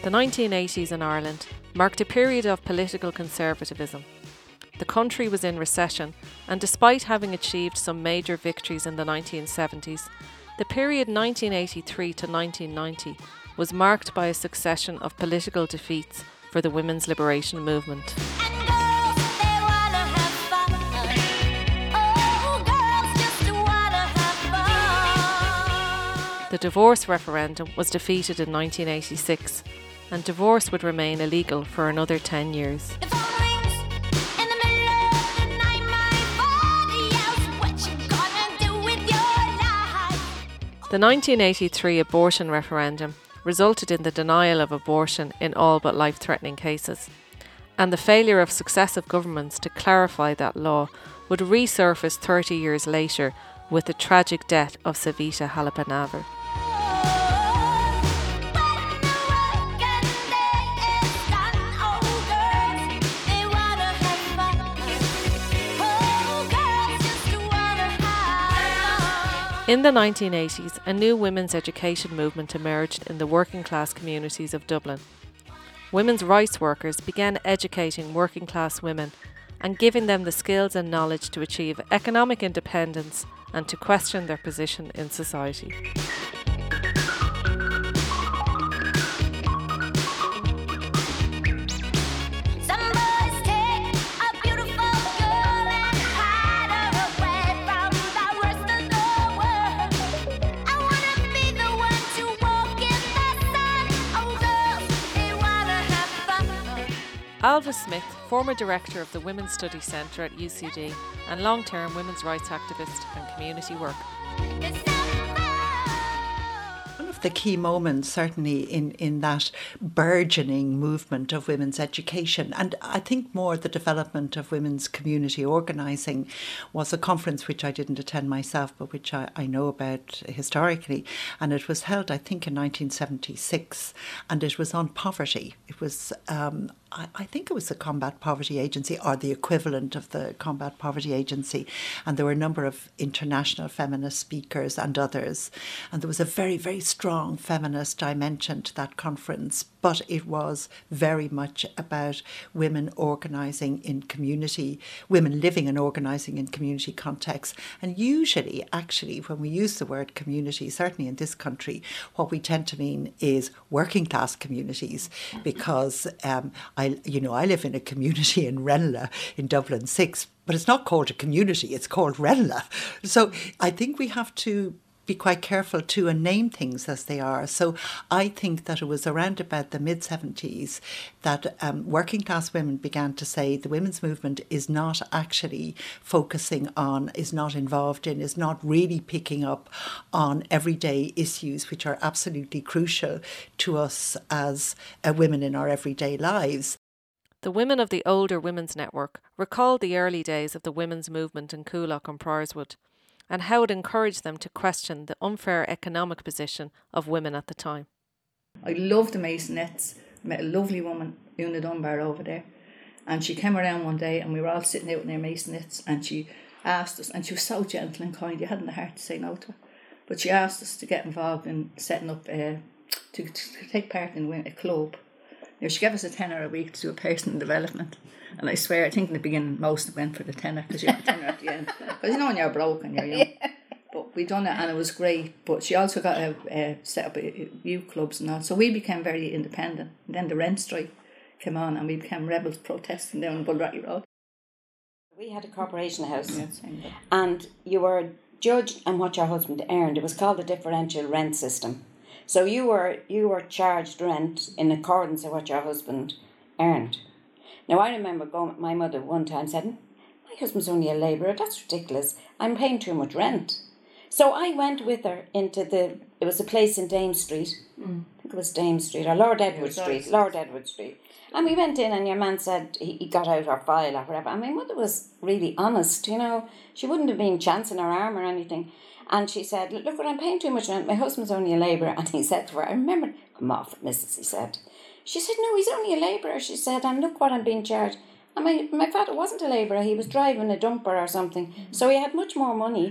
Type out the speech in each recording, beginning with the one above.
The 1980s in Ireland marked a period of political conservatism. The country was in recession, and despite having achieved some major victories in the 1970s, the period 1983 to 1990 was marked by a succession of political defeats for the women's liberation movement. The divorce referendum was defeated in 1986, and divorce would remain illegal for another 10 years. The 1983 abortion referendum resulted in the denial of abortion in all but life-threatening cases, and the failure of successive governments to clarify that law would resurface 30 years later with the tragic death of Savita Halappanavar. In the 1980s, a new women's education movement emerged in the working class communities of Dublin. Women's rights workers began educating working class women and giving them the skills and knowledge to achieve economic independence and to question their position in society. Alva Smith, former director of the Women's Studies Centre at UCD and long-term women's rights activist and community worker. One of the key moments, certainly in that burgeoning movement of women's education, and I think more the development of women's community organising, was a conference which I didn't attend myself, but which I know about historically. And it was held, I think, in 1976, and it was on poverty. It was I think it was the Combat Poverty Agency, or the equivalent of the Combat Poverty Agency, and there were a number of international feminist speakers and others, and there was a very, very strong feminist dimension to that conference, but it was very much about women organising in community, women living and organising in community contexts. And usually, actually, when we use the word community, certainly in this country, what we tend to mean is working class communities, because I live in a community in Ranelagh in Dublin 6, but it's not called a community, it's called Ranelagh. So I think we have to be quite careful too and name things as they are. So I think that it was around about the mid-70s that working class women began to say the women's movement is not actually focusing on, is not involved in, is not really picking up on everyday issues which are absolutely crucial to us as women in our everyday lives. The women of the Older Women's Network recalled the early days of the women's movement in Coolock and Priorswood, and how it encouraged them to question the unfair economic position of women at the time. I loved the Masonettes. I met a lovely woman, Una Dunbar, over there, and she came around one day and we were all sitting out in their Masonettes, and she asked us, and she was so gentle and kind, you hadn't the heart to say no to her, but she asked us to get involved in setting up, to take part in a club. You know, she gave us a tenner a week to do a personal development. And I swear, I think in the beginning most went for the tenner, because you have a tenner at the end. Because when you're broke and you're young. Yeah. But we done it and it was great. But she also got a set up youth clubs and all. So we became very independent. And then the rent strike came on and we became rebels protesting down Bulratty Road. We had a corporation house, and you were judged on what your husband earned. It was called the differential rent system. So you were charged rent in accordance with what your husband earned. Now, I remember going with my mother one time and said, my husband's only a labourer, that's ridiculous. I'm paying too much rent. So I went with her into it was a place in Dame Street. I think it was Dame Street, or Lord Edward Street. And we went in and your man said he got out our file or whatever. And my mother was really honest, you know. She wouldn't have been chancing her arm or anything. And she said, look, I'm paying too much rent. My husband's only a labourer. And he said to her, I remember, come off it, missus, he said. She said, no, he's only a labourer, she said, and look what I'm being charged. And my father wasn't a labourer, he was driving a dumper or something. So he had much more money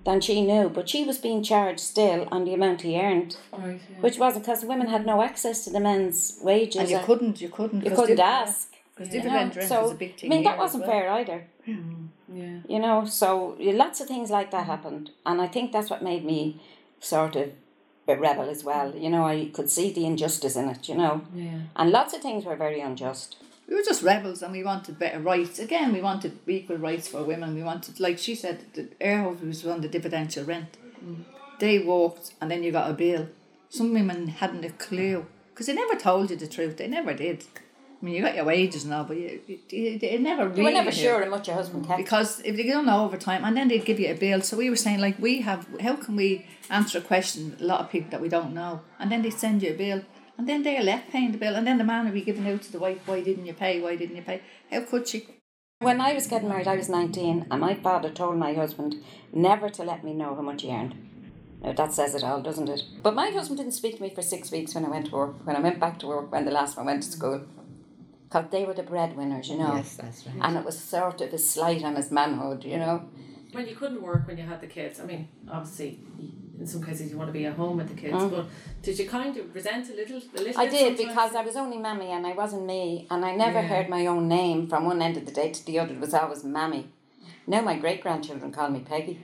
than she knew, but she was being charged still on the amount he earned, Right, yeah. which wasn't, because the women had no access to the men's wages. And you couldn't You couldn't ask. Because you dividend know. rent So, was a big thing. I mean, that here wasn't as well. fair either. Yeah. You know, so lots of things like that happened. And I think that's what made me sort of a rebel as well. You know, I could see the injustice in it, you know. Yeah. And lots of things were very unjust. We were just rebels and we wanted better rights. Again, we wanted equal rights for women. We wanted, like she said, the Airhope was on the dividendal rent. They walked and then you got a bill. Some women hadn't a clue because they never told you the truth. They never did. I mean, you got your wages and all, but you never really You were never knew. sure how much your husband kept. Because if they done overtime and then they'd give you a bill. So we were saying, like, how can we answer a question, a lot of people that we don't know, and then they send you a bill. And then they're left paying the bill, and then the man will be giving out to the wife, why didn't you pay? How could she? When I was getting married, I was 19, and my father told my husband never to let me know how much he earned. Now, that says it all, doesn't it? But my husband didn't speak to me for 6 weeks when I went to work, when I went back to work, when the last one went to school. Because they were the breadwinners, you know. Yes, that's right. And it was sort of a slight on his manhood, you know. When you couldn't work when you had the kids, I mean, obviously, in some cases you want to be at home with the kids, but did you kind of resent a little I bit did, sometimes? because I was only Mammy and I wasn't me, and I never heard my own name from one end of the day to the other. It was always Mammy. Now my great-grandchildren call me Peggy.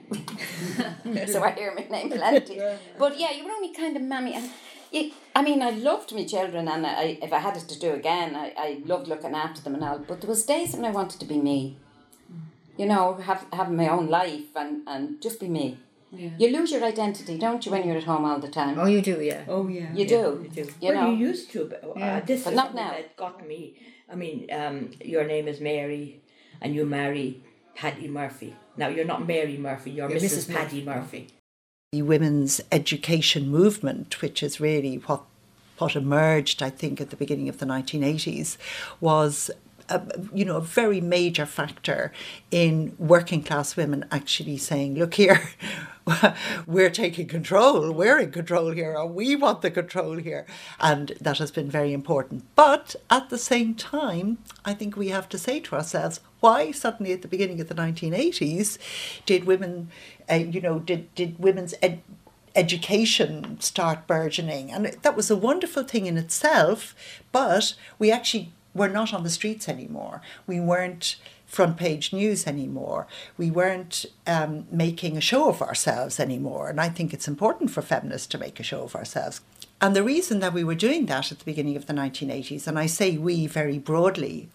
So I hear my name plenty. But yeah, you were only kind of Mammy. And I mean, I loved my children, and if I had it to do again, I loved looking after them and all. But there was days when I wanted to be me. You know, having my own life and just be me. Yeah. You lose your identity, don't you, when you're at home all the time? Oh, you do, yeah. Oh, yeah. You do. You do. You know. You used to, but this But is not something now. that got me. I mean, your name is Mary, and you marry Paddy Murphy. Now, you're not Mary Murphy, you're Mrs. Paddy Murphy. The women's education movement, which is really what emerged, I think, at the beginning of the 1980s, was a very major factor in working class women actually saying, look here, we're taking control, we're in control here, or we want the control here. And that has been very important. But at the same time, I think we have to say to ourselves, why suddenly at the beginning of the 1980s did women, did women's education start burgeoning? And that was a wonderful thing in itself, but we actually were not on the streets anymore. We weren't front page news anymore. We weren't making a show of ourselves anymore. And I think it's important for feminists to make a show of ourselves. And the reason that we were doing that at the beginning of the 1980s, and I say we very broadly,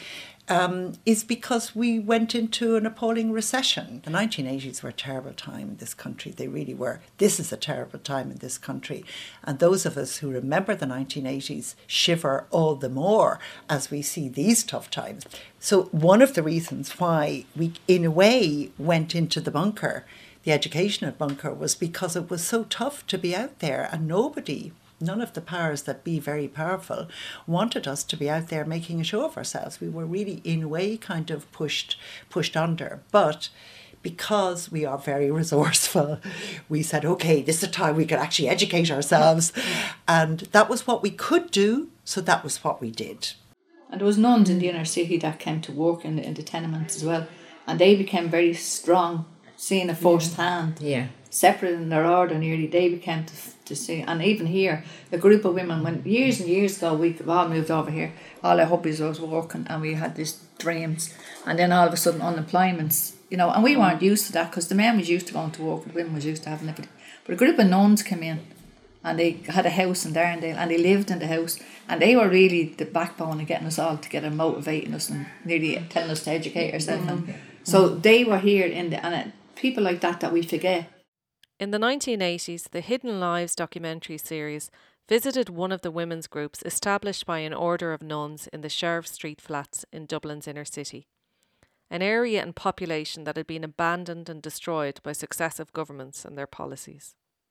is because we went into an appalling recession. The 1980s were a terrible time in this country. They really were. This is a terrible time in this country. And those of us who remember the 1980s shiver all the more as we see these tough times. So one of the reasons why we, in a way, went into the bunker, the educational bunker, was because it was so tough to be out there, and none of the powers that be very powerful wanted us to be out there making a show of ourselves. We were really, in a way, kind of pushed under. But because we are very resourceful, we said, okay, this is a time we could actually educate ourselves. And that was what we could do, so that was what we did. And there was nuns in the inner city that came to work in the tenements as well. And they became very strong, seeing it firsthand. Yeah. Separate in their order nearly, they became to see. And even here, a group of women, when years and years ago, we all moved over here, all our hubbies was working, and we had these dreams. And then all of a sudden, unemployment's, and we weren't used to that, because the men was used to going to work, and the women was used to having everything. But a group of nuns came in, and they had a house in Darndale, and they lived in the house, and they were really the backbone of getting us all together, motivating us, and nearly telling us to educate ourselves. And so they were here people like that we forget. In the 1980s, the Hidden Lives documentary series visited one of the women's groups established by an order of nuns in the Sheriff Street flats in Dublin's inner city, an area and population that had been abandoned and destroyed by successive governments and their policies.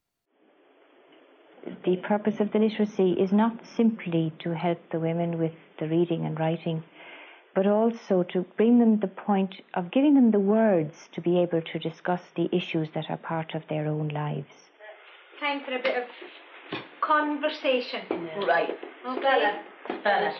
The purpose of the literacy is not simply to help the women with the reading and writing, but also to bring them the point of giving them the words to be able to discuss the issues that are part of their own lives. Time for a bit of conversation. Yeah. Right. Okay. Spell it.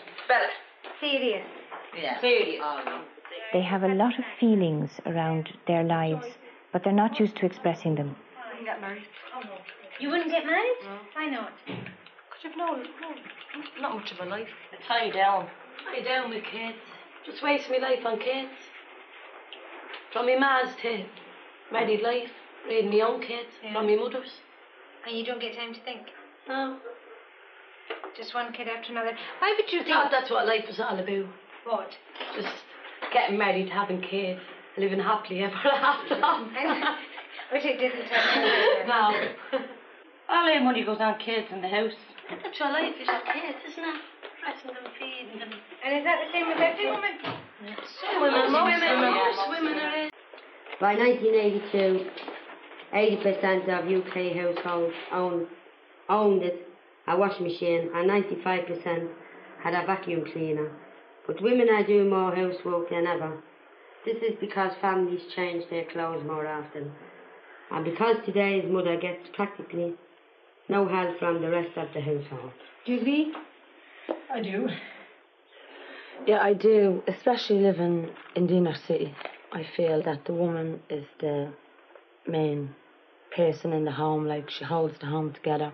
Serious. Yeah. Serious. They have a lot of feelings around their lives but they're not used to expressing them. I wouldn't get married. You wouldn't get married? No. Why not? Because you've not much of a life. Tie down with kids. Just waste my life on kids. From my ma's to married life, raising my own kids, from my mother's. And you don't get time to think? No. Just one kid after another. Why would you I think... thought that's what life was all about. What? Just getting married, having kids, living happily ever after. I wish it didn't turn out. No. All our money goes on kids in the house. That's your life, is your kids, isn't it? Dressing them, feeding them. And is that the same with every woman? Some women, most women are it. By 1982, 80% of UK households owned a washing machine and 95% had a vacuum cleaner. But women are doing more housework than ever. This is because families change their clothes more often. And because today's mother gets practically no help from the rest of the household. Do you agree? I do. Yeah, I do. Especially living in the inner city. I feel that the woman is the main person in the home, like she holds the home together.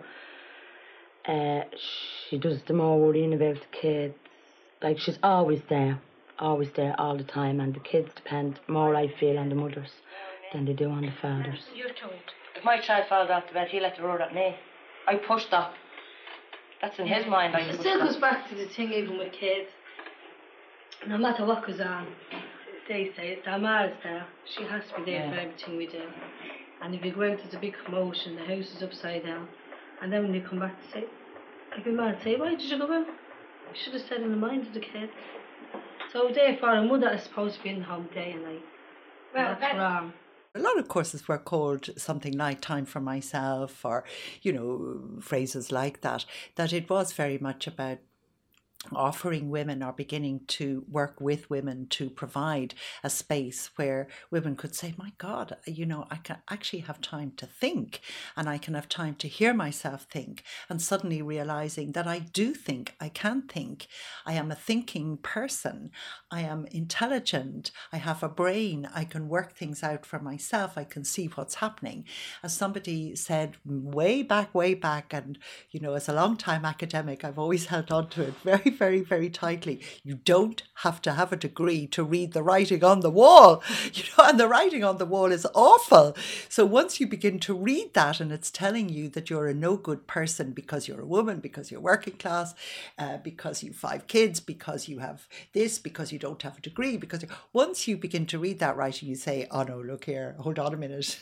She does the more worrying about the kids. Like she's always there all the time, and the kids depend more, I feel, on the mothers than they do on the fathers. You're told. If my child falls off the bed, he'll let the road at me. I push that. That's in his mind. It still goes back to the thing even with kids. No matter what goes on, they say their ma is there. She has to be there for everything we do. And if you go out, there's a big commotion, the house is upside down. And then when they come back to say, like your man say, why did you go out? You should have said in the mind of the kids. So therefore, a mother is supposed to be in the home day and night. Well, that's wrong. A lot of courses were called something like Time for Myself, or, phrases like that, that it was very much about offering women or beginning to work with women to provide a space where women could say, my God, I can actually have time to think, and I can have time to hear myself think, and suddenly realizing that I do think, I can think, I am a thinking person, I am intelligent, I have a brain, I can work things out for myself, I can see what's happening. As somebody said way back, and as a long time academic, I've always held on to it very, very, very tightly. You don't have to have a degree to read the writing on the wall, and the writing on the wall is awful. So once you begin to read that, and it's telling you that you're a no good person because you're a woman, because you're working class, because you have 5 kids, because you have this, because you don't have a degree, once you begin to read that writing, you say, oh no, look here, hold on a minute.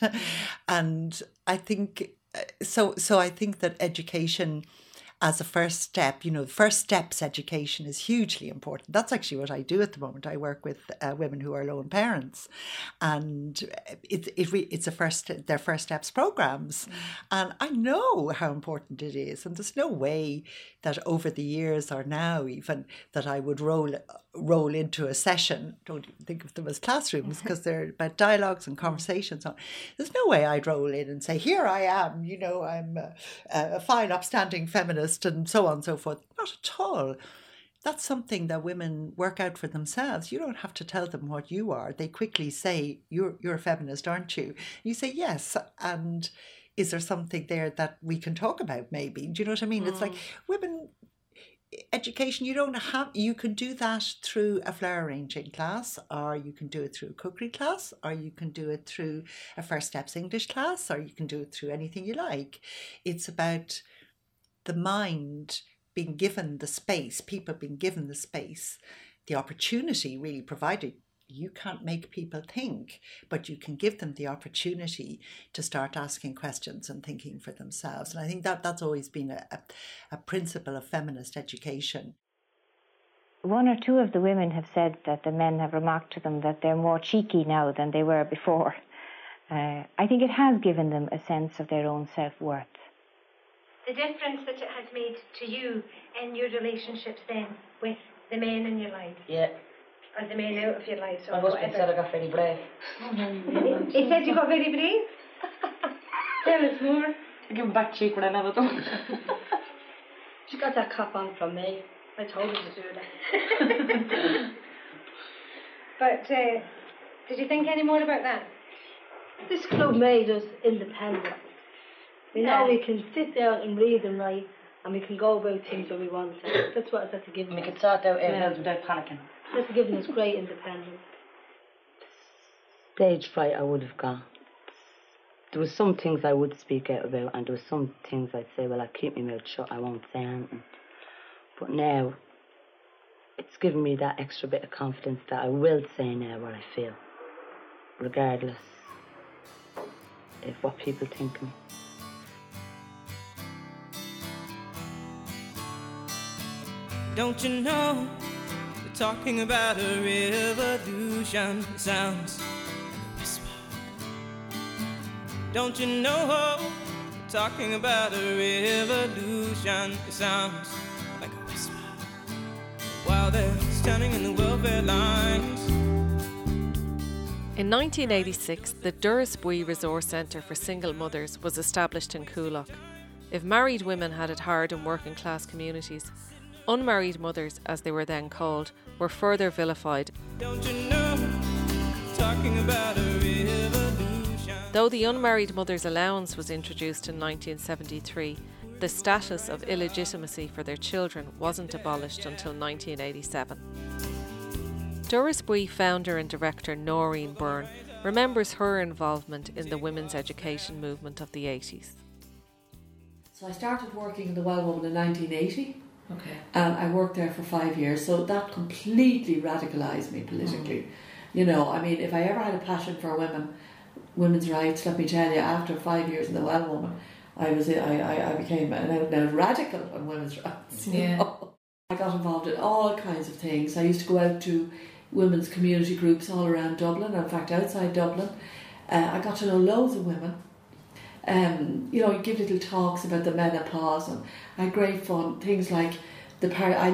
And I think, so I think that education as a first step, first steps education is hugely important. That's actually what I do at the moment. I work with women who are lone parents, and it's their first steps programs. And I know how important it is. And there's no way that over the years, or now even, that I would roll into a session. Don't even think of them as classrooms, because they're about dialogues and conversations. There's no way I'd roll in and say, here I am, I'm a fine, upstanding feminist, and so on and so forth. Not at all. That's something that women work out for themselves. You don't have to tell them what you are. They quickly say, you're a feminist, aren't you? You say, yes. And is there something there that we can talk about, maybe? Do you know what I mean? It's like women education, you can do that through a flower arranging class, or you can do it through a cookery class, or you can do it through a First Steps English class, or you can do it through anything you like. It's about the mind being given the space, people being given the space, the opportunity really provided. You can't make people think, but you can give them the opportunity to start asking questions and thinking for themselves. And I think that's always been a principle of feminist education. 1 or 2 of the women have said that the men have remarked to them that they're more cheeky now than they were before. I think it has given them a sense of their own self-worth. The difference that it has made to you in your relationships then with the men in your life. Yeah. Or the men out of your life. My husband said I got very brave. He said you got very brave? Tell us more. I give him back cheek when I never done. She got that cap on from me. I told her to do that. But did you think any more about that? This club made us independent. We know we can sit down and read and write, and we can go about things where we want to. That's what it's had to give us. We can sort out everything without panicking. It's given us great independence. Stage fright I would have got. There was some things I would speak out about, and there was some things I'd say, well, I'll keep my mouth shut, I won't say anything. But now, it's given me that extra bit of confidence that I will say now what I feel, regardless of what people think of me. Don't you know, we're talking about a revolution. It sounds like a whisper. Don't you know, we're talking about a revolution. It sounds like a whisper. While they're standing in the welfare lines. In 1986, the Doras Bui Resource Centre for Single Mothers was established in Coolock. If married women had it hard in working class communities, unmarried mothers, as they were then called, were further vilified. Don't you know, talking about a revolution. Though the unmarried mother's allowance was introduced in 1973, the status of illegitimacy for their children wasn't abolished until 1987. Doras Bui founder and director Noreen Byrne remembers her involvement in the women's education movement of the 80s. So I started working in the Well Woman in 1980. Okay. And I worked there for 5 years, so that completely radicalised me politically. You know, I mean, if I ever had a passion for women's rights, let me tell you, after 5 years in the Well Woman, I became an out-and-out radical on women's rights. Yeah. Know? I got involved in all kinds of things. I used to go out to women's community groups all around Dublin, in fact outside Dublin. I got to know loads of women. You know, you give little talks about the menopause, and I had great fun. Things like I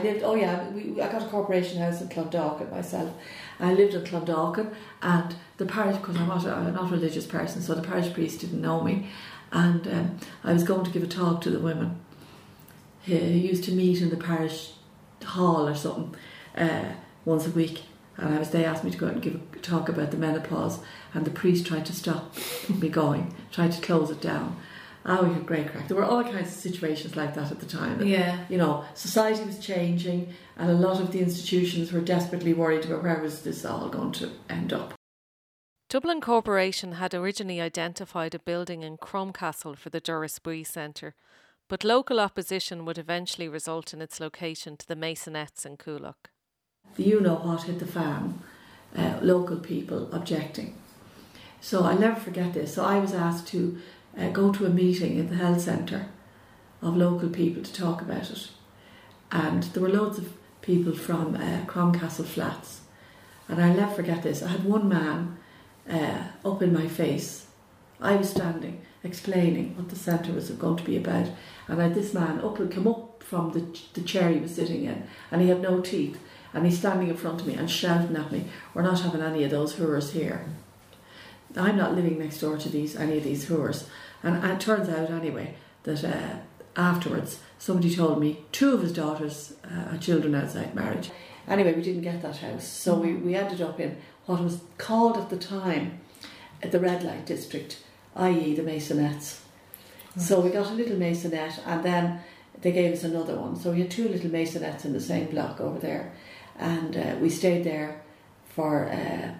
got a corporation house in Clondalkin myself. I lived in Clondalkin, and the parish, because I'm not a religious person, so the parish priest didn't know me, and I was going to give a talk to the women. He used to meet in the parish hall or something once a week, and they asked me to go out and give a talk about the menopause, and the priest tried to stop me going, tried to close it down. We had great crack. There were all kinds of situations like that at the time. Yeah. You know, society was changing, and a lot of the institutions were desperately worried about where was this all going to end up. Dublin Corporation had originally identified a building in Crumcastle for the Doras Bui Centre, but local opposition would eventually result in its location to the Masonettes in Coolock. You know what hit the fan, local people objecting. So I'll never forget this. So I was asked to go to a meeting in the health centre of local people to talk about it. And there were loads of people from Crumcastle Flats. And I'll never forget this. I had one man up in my face. I was standing explaining what the centre was going to be about. And I had this man come up from the chair he was sitting in, and he had no teeth. And he's standing in front of me and shouting at me, "We're not having any of those hooers here." I'm not living next door to any of these hooers. And it turns out anyway that afterwards somebody told me 2 of his daughters had children outside marriage. Anyway, we didn't get that house, so we ended up in what was called at the time the red light district, i.e. the Masonettes. So we got a little Masonette, and then they gave us another one. So we had 2 little Masonettes in the same block over there, and we stayed there for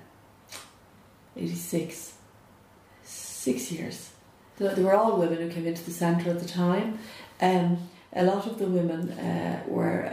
6 years. They were all women who came into the centre at the time. A lot of the women were,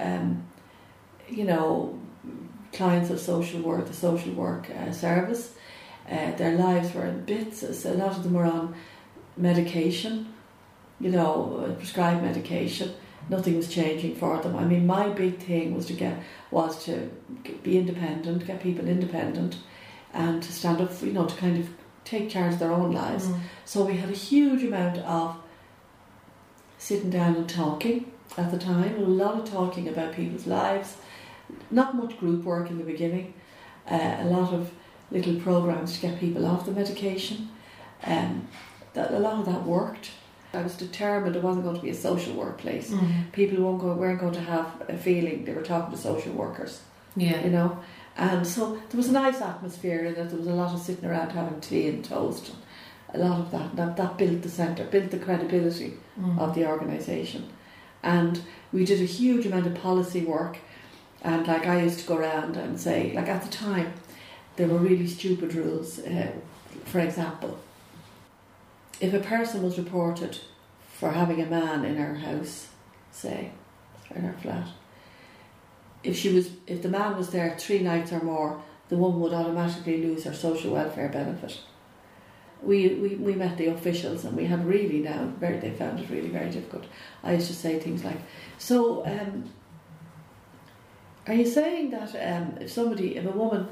clients of social work, the social work service. Their lives were in bits. So a lot of them were on medication, prescribed medication. Nothing was changing for them. I mean, my big thing was to be independent, get people independent, and to stand up for, to kind of take charge of their own lives. So we had a huge amount of sitting down and talking at the time, a lot of talking about people's lives, not much group work in the beginning, a lot of little programs to get people off the medication. A lot of that worked. I was determined it wasn't going to be a social workplace. People weren't going to have a feeling they were talking to social workers. Yeah. And so there was a nice atmosphere in it. There was a lot of sitting around having tea and toast. And a lot of that built the centre, built the credibility of the organisation. And we did a huge amount of policy work. And like I used to go around and say, like at the time, there were really stupid rules. For example, if a person was reported for having a man in her house, say, in her flat, if the man was there 3 nights or more, the woman would automatically lose her social welfare benefit. We met the officials, and we had really they found it really very difficult. I used to say things like, so are you saying that if a woman,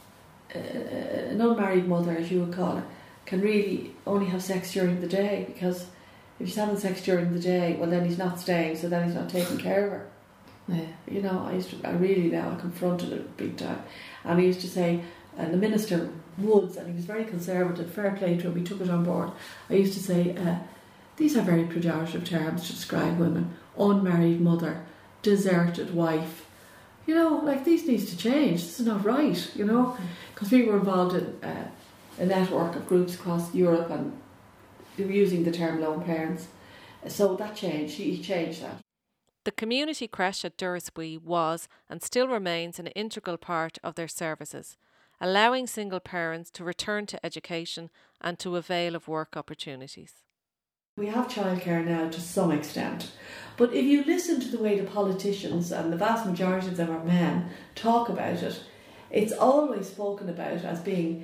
an unmarried mother as you would call her, can really only have sex during the day, because if she's having sex during the day, well then he's not staying, so then he's not taking care of her. Yeah. You know, I confronted it big time. And I used to say, and the Minister Woods, and he was very conservative, fair play to him, he took it on board. I used to say, these are very pejorative terms to describe women. Unmarried mother, deserted wife. You know, like these needs to change. This is not right, you know. Because we were involved in a network of groups across Europe, and they were using the term lone parents. So that changed, he changed that. The community creche at Durrisby was and still remains an integral part of their services, allowing single parents to return to education and to avail of work opportunities. We have childcare now to some extent, but if you listen to the way the politicians, and the vast majority of them are men, talk about it, it's always spoken about as being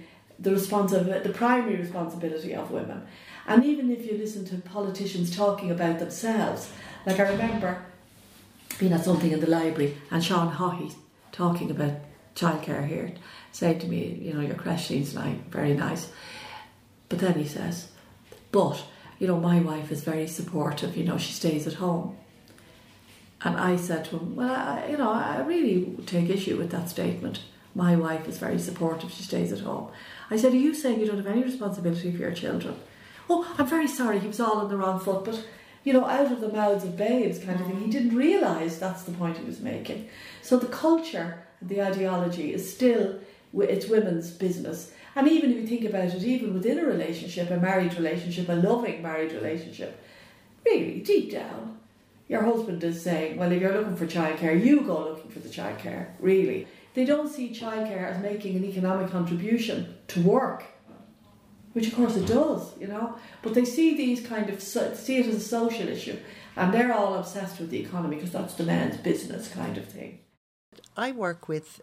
the primary responsibility of women. And even if you listen to politicians talking about themselves, like I remember being at something in the library and Sean Haughey talking about childcare here, saying to me, you know, your creche seems very nice. But then he says, but, you know, my wife is very supportive, you know, she stays at home. And I said to him, well, I really take issue with that statement. My wife is very supportive, she stays at home. I said, are you saying you don't have any responsibility for your children? Oh, I'm very sorry, he was all on the wrong foot, but, you know, out of the mouths of babes kind of thing. He didn't realise that's the point he was making. So the culture, the ideology is still, it's women's business. And even if you think about it, even within a relationship, a married relationship, a loving married relationship, really, deep down, your husband is saying, well, if you're looking for childcare, you go looking for the childcare, really. They don't see childcare as making an economic contribution to work, which of course it does, you know, but they see see it as a social issue, and they're all obsessed with the economy because that's the man's business kind of thing. I work with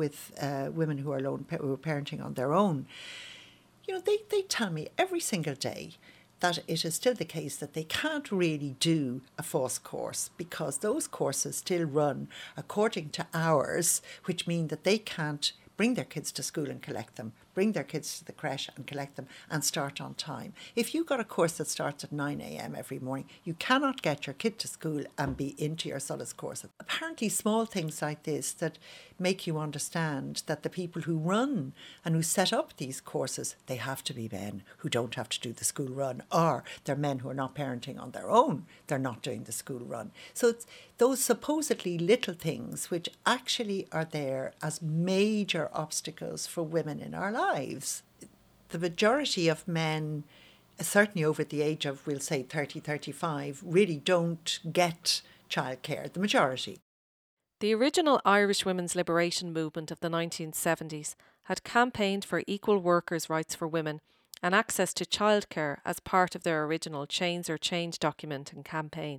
women who are parenting on their own. You know, they tell me every single day that it is still the case that they can't really do a FÁS course because those courses still run according to hours, which mean that they can't bring their kids to school and collect them, bring their kids to the creche and collect them, and start on time. If you've got a course that starts at 9 a.m. every morning, you cannot get your kid to school and be into your solace course. Apparently small things like this that make you understand that the people who run and who set up these courses, they have to be men who don't have to do the school run, or they're men who are not parenting on their own, they're not doing the school run. So it's those supposedly little things which actually are there as major obstacles for women in our lives. The majority of men, certainly over the age of, we'll say 30, 35, really don't get childcare, the majority. The original Irish women's liberation movement of the 1970s had campaigned for equal workers' rights for women and access to childcare as part of their original Chains or Change document and campaign.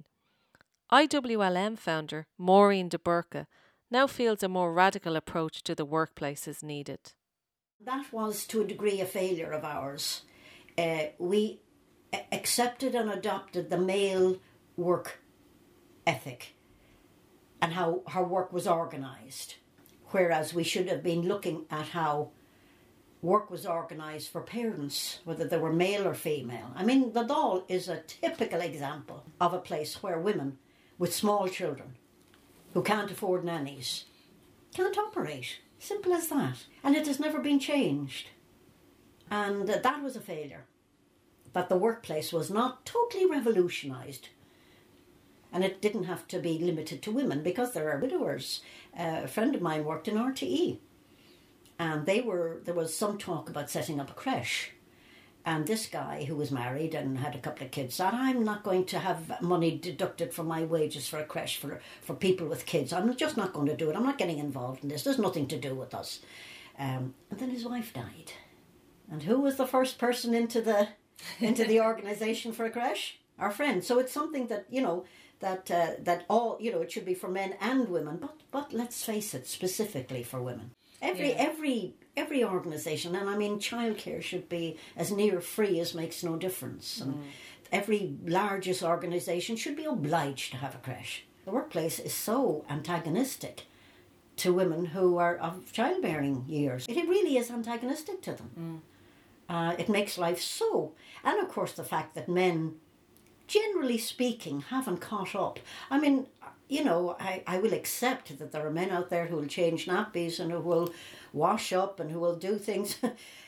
IWLM founder Maureen de Burke now feels a more radical approach to the workplace is needed. That was to a degree a failure of ours. We accepted and adopted the male work ethic and how work was organised, whereas we should have been looking at how work was organised for parents, whether they were male or female. I mean, the Dáil is a typical example of a place where women with small children who can't afford nannies can't operate. Simple as that. And it has never been changed. And that was a failure. That the workplace was not totally revolutionised. And it didn't have to be limited to women because there are widowers. A friend of mine worked in RTE and there was some talk about setting up a creche. And this guy who was married and had a couple of kids said, I'm not going to have money deducted from my wages for a creche for people with kids. I'm just not going to do it. I'm not getting involved in this. There's nothing to do with us. And then his wife died. And who was the first person into the organisation for a creche? Our friend. So it's something that, that all, it should be for men and women. But let's face it, specifically for women. Every organisation, and I mean childcare should be as near free as makes no difference. And every largest organisation should be obliged to have a creche. The workplace is so antagonistic to women who are of childbearing years. It really is antagonistic to them. It makes life so... And of course the fact that men, generally speaking, haven't caught up. I mean... I will accept that there are men out there who will change nappies and who will wash up and who will do things.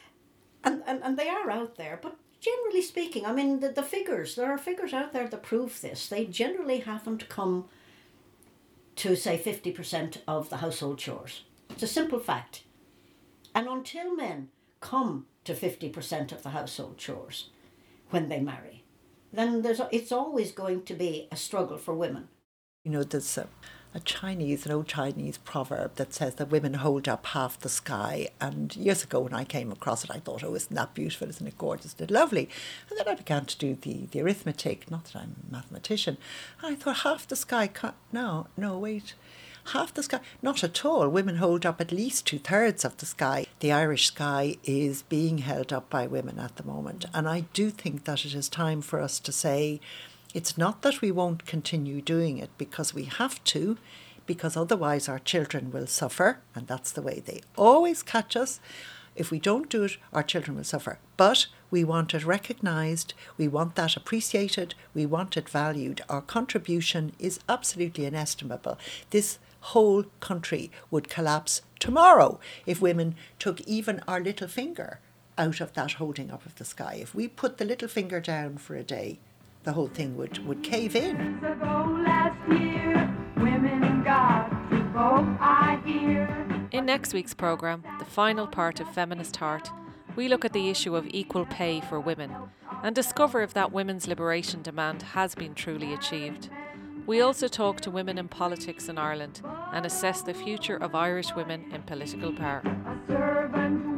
and they are out there. But generally speaking, I mean, the figures, there are figures out there that prove this. They generally haven't come to, say, 50% of the household chores. It's a simple fact. And until men come to 50% of the household chores when they marry, then it's always going to be a struggle for women. There's an old Chinese proverb that says that women hold up half the sky. And years ago when I came across it, I thought, oh, isn't that beautiful? Isn't it gorgeous? Isn't it lovely? And then I began to do the arithmetic, not that I'm a mathematician. And I thought, half the sky, no, wait. Half the sky, not at all. Women hold up at least 2/3 of the sky. The Irish sky is being held up by women at the moment. And I do think that it is time for us to say, it's not that we won't continue doing it, because we have to, because otherwise our children will suffer, and that's the way they always catch us. If we don't do it, our children will suffer. But we want it recognised, we want that appreciated, we want it valued. Our contribution is absolutely inestimable. This whole country would collapse tomorrow if women took even our little finger out of that holding up of the sky. If we put the little finger down for a day, the whole thing would cave in. In next week's programme, the final part of Feminist Heart, we look at the issue of equal pay for women and discover if that women's liberation demand has been truly achieved. We also talk to women in politics in Ireland and assess the future of Irish women in political power.